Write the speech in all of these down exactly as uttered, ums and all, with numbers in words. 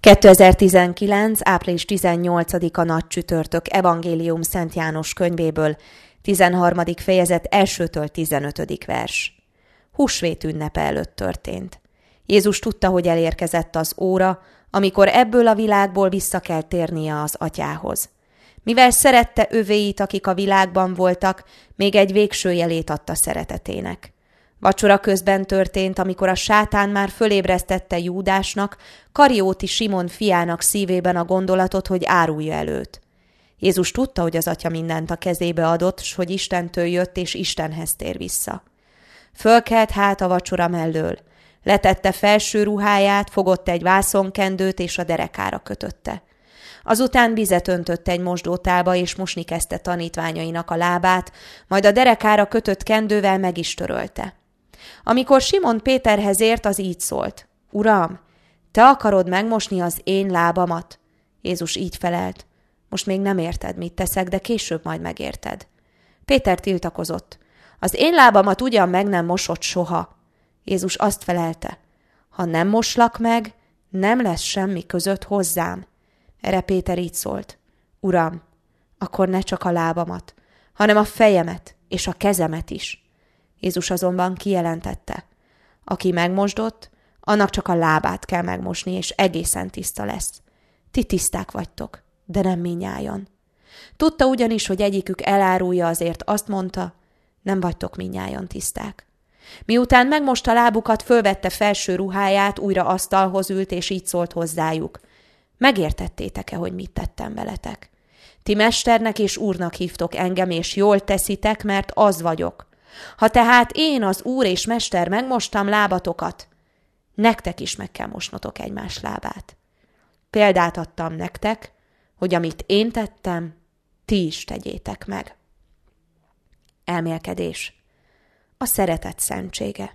kétezer-tizenkilenc. április tizennyolcadika nagy csütörtök Evangélium Szent János könyvéből, tizenharmadik fejezet elsőtől tizenötödik vers. Húsvét ünnepe előtt történt. Jézus tudta, hogy elérkezett az óra, amikor ebből a világból vissza kell térnie az atyához. Mivel szerette övéit, akik a világban voltak, még egy végső jelét adta szeretetének. Vacsora közben történt, amikor a sátán már fölébresztette Júdásnak, Karióti Simon fiának szívében a gondolatot, hogy árulja el őt. Jézus tudta, hogy az atya mindent a kezébe adott, s hogy Istentől jött és Istenhez tér vissza. Fölkelt hát a vacsora mellől. Letette felső ruháját, fogott egy vászonkendőt és a derekára kötötte. Azután vizet öntött egy mosdótálba, és mosni kezdte tanítványainak a lábát, majd a derekára kötött kendővel meg is törölte. Amikor Simon Péterhez ért, az így szólt: Uram, te akarod megmosni az én lábamat? Jézus így felelt: Most még nem érted, mit teszek, de később majd megérted. Péter tiltakozott: Az én lábamat ugyan meg nem mosott soha. Jézus azt felelte: Ha nem moslak meg, nem lesz semmi között hozzám. Erre Péter így szólt: Uram, akkor ne csak a lábamat, hanem a fejemet és a kezemet is. Jézus azonban kijelentette: Aki megmosdott, annak csak a lábát kell megmosni, és egészen tiszta lesz. Ti tiszták vagytok, de nem mindnyájan. Tudta ugyanis, hogy egyikük elárulja, azért azt mondta: Nem vagytok mindnyájan tiszták. Miután megmosta lábukat, fölvette felső ruháját, újra asztalhoz ült, és így szólt hozzájuk: Megértettétek-e, hogy mit tettem veletek? Ti mesternek és úrnak hívtok engem, és jól teszitek, mert az vagyok. Ha tehát én, az úr és mester megmostam lábatokat, nektek is meg kell mosnotok egymás lábát. Példát adtam nektek, hogy amit én tettem, ti is tegyétek meg. Elmélkedés. A szeretet szentsége.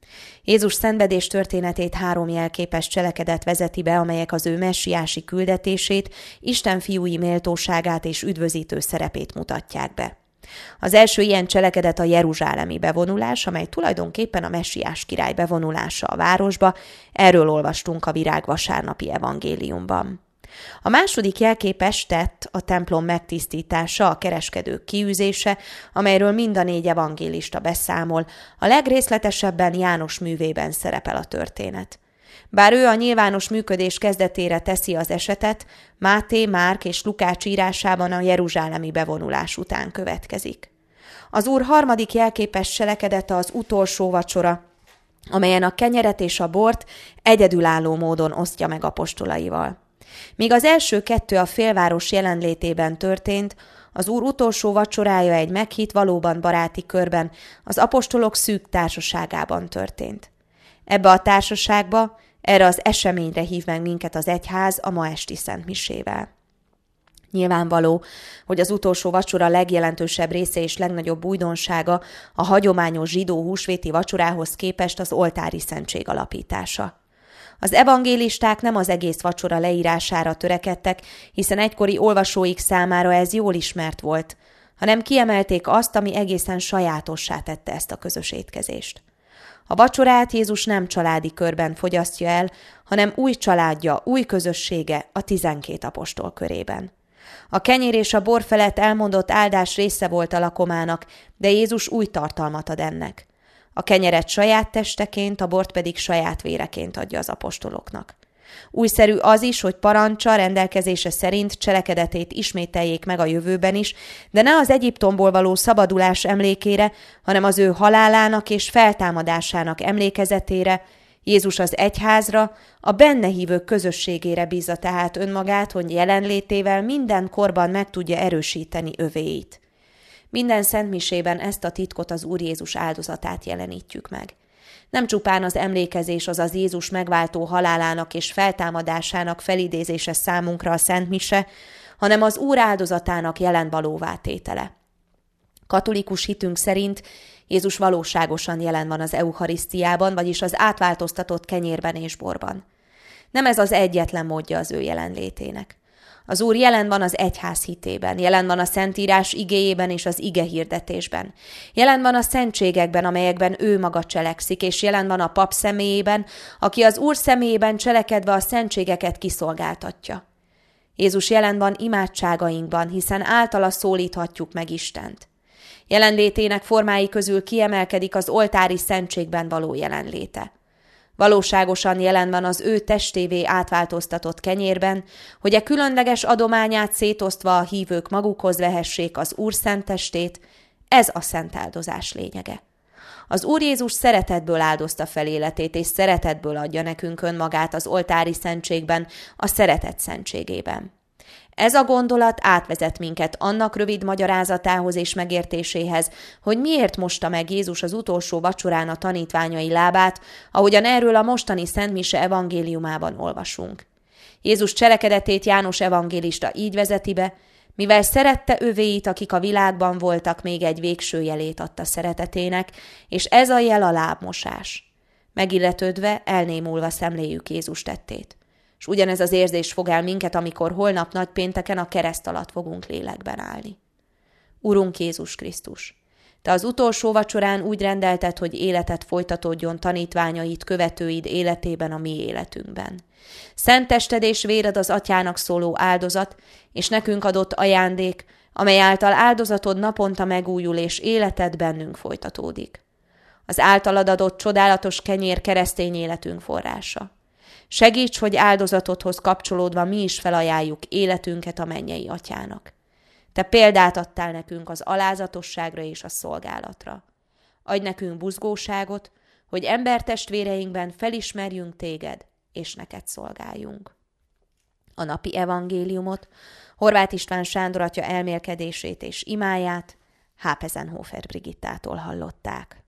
Jézus szenvedés történetét három jelképes cselekedet vezeti be, amelyek az ő messiási küldetését, Isten fiúi méltóságát és üdvözítő szerepét mutatják be. Az első ilyen cselekedet a jeruzsálemi bevonulás, amely tulajdonképpen a messiás király bevonulása a városba, erről olvastunk a virágvasárnapi evangéliumban. A második jelképes tett a templom megtisztítása, a kereskedők kiűzése, amelyről mind a négy evangélista beszámol, a legrészletesebben János művében szerepel a történet. Bár ő a nyilvános működés kezdetére teszi az esetet, Máté, Márk és Lukács írásában a jeruzsálemi bevonulás után következik. Az Úr harmadik jelképes cselekedete az utolsó vacsora, amelyen a kenyeret és a bort egyedülálló módon osztja meg apostolaival. Míg az első kettő a félváros jelenlétében történt, az Úr utolsó vacsorája egy meghitt, valóban baráti körben, az apostolok szűk társaságában történt. Ebbe a társaságba, erre az eseményre hív meg minket az egyház a ma esti szentmisével. Nyilvánvaló, hogy az utolsó vacsora legjelentősebb része és legnagyobb újdonsága a hagyományos zsidó húsvéti vacsorához képest az oltári szentség alapítása. Az evangélisták nem az egész vacsora leírására törekedtek, hiszen egykori olvasóik számára ez jól ismert volt, hanem kiemelték azt, ami egészen sajátossá tette ezt a közös étkezést. A vacsorát Jézus nem családi körben fogyasztja el, hanem új családja, új közössége a tizenkét apostol körében. A kenyér és a bor felett elmondott áldás része volt a lakomának, de Jézus új tartalmat ad ennek. A kenyeret saját testeként, a bort pedig saját véreként adja az apostoloknak. Újszerű az is, hogy parancsa, rendelkezése szerint cselekedetét ismételjék meg a jövőben is, de ne az Egyiptomból való szabadulás emlékére, hanem az ő halálának és feltámadásának emlékezetére, Jézus az egyházra, a benne hívők közösségére bízza tehát önmagát, hogy jelenlétével minden korban meg tudja erősíteni övéit. Minden szentmisében ezt a titkot, az Úr Jézus áldozatát jelenítjük meg. Nem csupán az emlékezés, azaz Jézus megváltó halálának és feltámadásának felidézése számunkra a szentmise, hanem az Úr áldozatának jelen valóvá tétele. Katolikus hitünk szerint Jézus valóságosan jelen van az eucharisztiában, vagyis az átváltoztatott kenyérben és borban. Nem ez az egyetlen módja az ő jelenlétének. Az Úr jelen van az egyház hitében, jelen van a Szentírás igéjében és az ige hirdetésben. Jelen van a szentségekben, amelyekben ő maga cselekszik, és jelen van a pap személyében, aki az Úr személyében cselekedve a szentségeket kiszolgáltatja. Jézus jelen van imádságainkban, hiszen általa szólíthatjuk meg Istent. Jelenlétének formái közül kiemelkedik az oltári szentségben való jelenléte. Valóságosan jelen van az ő testévé átváltoztatott kenyérben, hogy a különleges adományát szétosztva a hívők magukhoz vehessék az Úr szent testét, ez a szent áldozás lényege. Az Úr Jézus szeretetből áldozta fel életét, és szeretetből adja nekünk önmagát az oltári szentségben, a szeretet szentségében. Ez a gondolat átvezet minket annak rövid magyarázatához és megértéséhez, hogy miért mosta meg Jézus az utolsó vacsorán a tanítványai lábát, ahogyan erről a mostani Szent Mise evangéliumában olvasunk. Jézus cselekedetét János evangélista így vezeti be, mivel szerette övéit, akik a világban voltak, még egy végső jelét adta szeretetének, és ez a jel a lábmosás. Megilletődve, elnémulva szemléljük Jézus tettét. És ugyanez az érzés fog el minket, amikor holnap nagypénteken a kereszt alatt fogunk lélekben állni. Urunk Jézus Krisztus, Te az utolsó vacsorán úgy rendelted, hogy életet folytatódjon tanítványaid, követőid életében a mi életünkben. Szent tested és véred az Atyának szóló áldozat, és nekünk adott ajándék, amely által áldozatod naponta megújul, és életed bennünk folytatódik. Az általad adott csodálatos kenyér keresztény életünk forrása. Segíts, hogy áldozatodhoz kapcsolódva mi is felajánljuk életünket a mennyei Atyának. Te példát adtál nekünk az alázatosságra és a szolgálatra. Adj nekünk buzgóságot, hogy embertestvéreinkben felismerjünk téged, és neked szolgáljunk. A napi evangéliumot, Horváth István Sándor atya elmélkedését és imáját Hápezenhofer Brigittától hallották.